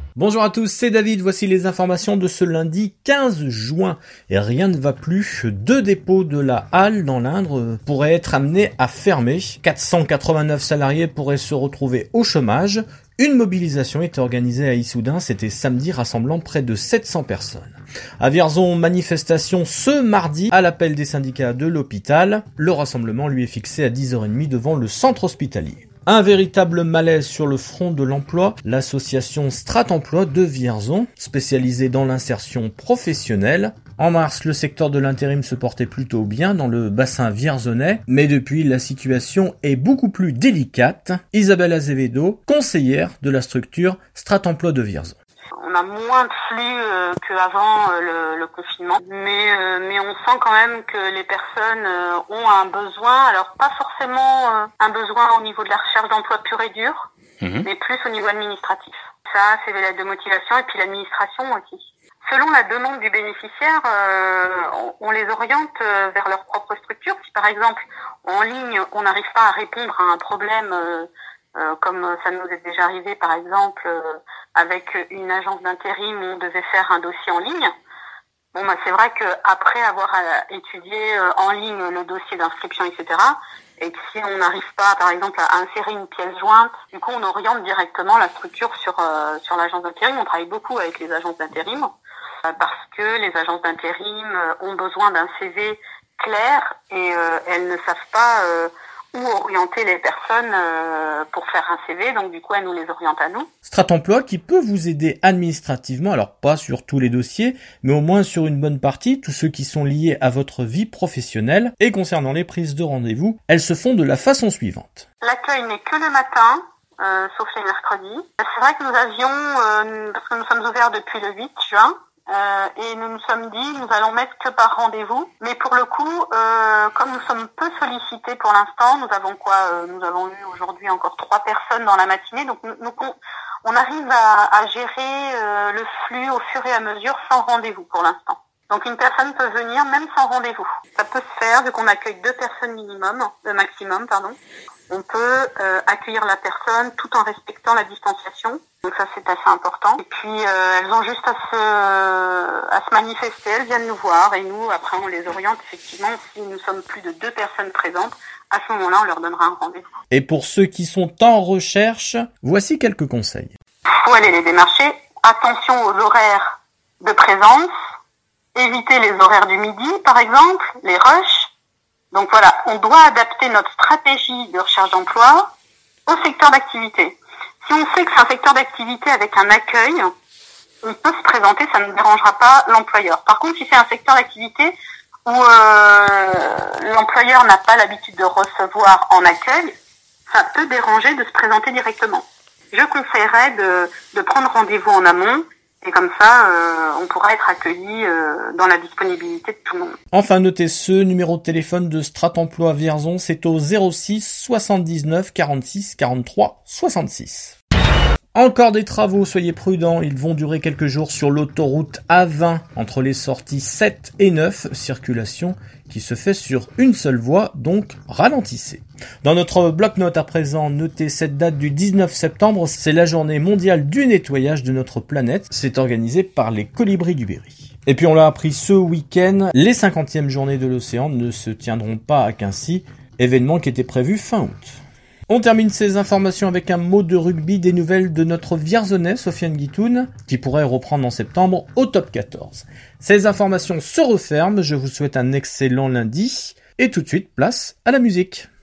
Bonjour à tous, c'est David, voici les informations de ce lundi 15 juin. Et rien ne va plus, 2 dépôts de la Halle dans l'Indre pourraient être amenés à fermer. 489 salariés pourraient se retrouver au chômage. Une mobilisation est organisée à Issoudun, c'était samedi, rassemblant près de 700 personnes. À Vierzon, manifestation ce mardi à l'appel des syndicats de l'hôpital. Le rassemblement lui est fixé à 10h30 devant le centre hospitalier. Un véritable malaise sur le front de l'emploi, l'association Strat-Emploi de Vierzon, spécialisée dans l'insertion professionnelle. En mars, le secteur de l'intérim se portait plutôt bien dans le bassin vierzonais, mais depuis, la situation est beaucoup plus délicate. Isabelle Azevedo, conseillère de la structure Strat-Emploi de Vierzon. On a moins de flux qu'avant le confinement, mais on sent quand même que les personnes ont un besoin, alors pas forcément un besoin au niveau de la recherche d'emploi pur et dur, mais plus au niveau administratif. Ça, c'est les lettres de motivation et puis l'administration aussi. Selon la demande du bénéficiaire, on les oriente vers leur propre structure. Si par exemple, en ligne, on n'arrive pas à répondre à un problème comme ça nous est déjà arrivé par exemple avec une agence d'intérim où on devait faire un dossier en ligne. Bon, c'est vrai que après avoir étudié en ligne le dossier d'inscription, etc., et que si on n'arrive pas, par exemple, à insérer une pièce jointe, du coup, on oriente directement la structure sur l'agence d'intérim. On travaille beaucoup avec les agences d'intérim parce que les agences d'intérim ont besoin d'un CV clair et elles ne savent pas où orienter les personnes pour faire un CV, donc du coup elle nous les oriente à nous. Strat-Emploi qui peut vous aider administrativement, alors pas sur tous les dossiers, mais au moins sur une bonne partie, tous ceux qui sont liés à votre vie professionnelle. Et concernant les prises de rendez-vous, elles se font de la façon suivante. L'accueil n'est que le matin, sauf les mercredis. C'est vrai que nous avions, parce que nous sommes ouverts depuis le 8 juin, et nous nous sommes dit nous allons mettre que par rendez-vous, mais pour le coup comme nous sommes peu sollicités pour l'instant, nous avons eu aujourd'hui encore 3 personnes dans la matinée, donc on arrive à gérer le flux au fur et à mesure sans rendez-vous pour l'instant. Donc une personne peut venir même sans rendez-vous. Ça peut se faire vu qu'on accueille 2 personnes maximum. On peut accueillir la personne tout en respectant la distanciation. Donc ça c'est assez important. Et puis elles ont juste à se manifester, elles viennent nous voir et nous après on les oriente effectivement si nous sommes plus de 2 personnes présentes. À ce moment-là on leur donnera un rendez-vous. Et pour ceux qui sont en recherche, voici quelques conseils. Faut aller les démarcher. Attention aux horaires de présence. Éviter les horaires du midi par exemple, les rushs. Donc voilà, on doit adapter notre stratégie de recherche d'emploi au secteur d'activité. Si on sait que c'est un secteur d'activité avec un accueil, on peut se présenter, ça ne dérangera pas l'employeur. Par contre, si c'est un secteur d'activité où l'employeur n'a pas l'habitude de recevoir en accueil, ça peut déranger de se présenter directement. Je conseillerais de prendre rendez-vous en amont. Et comme ça, on pourra être accueilli dans la disponibilité de tout le monde. Enfin, notez ce numéro de téléphone de Strat-Emploi Vierzon, c'est au 06 79 46 43 66. Encore des travaux, soyez prudents, ils vont durer quelques jours sur l'autoroute A20 entre les sorties 7 et 9, circulation qui se fait sur une seule voie, donc ralentissez. Dans notre bloc-notes à présent, notez cette date du 19 septembre, c'est la journée mondiale du nettoyage de notre planète, c'est organisé par les Colibris du Berry. Et puis on l'a appris ce week-end, les 50e journées de l'océan ne se tiendront pas à Quincy, événement qui était prévu fin août. On termine ces informations avec un mot de rugby, des nouvelles de notre Vierzonais, Sofiane Guitoun, qui pourrait reprendre en septembre au top 14. Ces informations se referment, je vous souhaite un excellent lundi, et tout de suite, place à la musique.